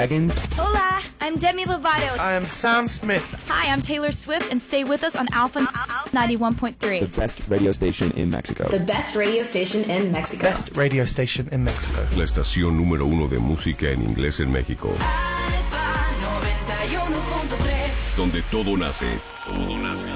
Hola, I'm Demi Lovato. I am Sam Smith. Hi, I'm Taylor Swift, and stay with us on Alpha 91.3. The best radio station in Mexico. The best radio station in Mexico. Best radio station in Mexico. La estación número 1 de música en inglés en México. Alfa 91.3. Donde todo nace. Todo nace.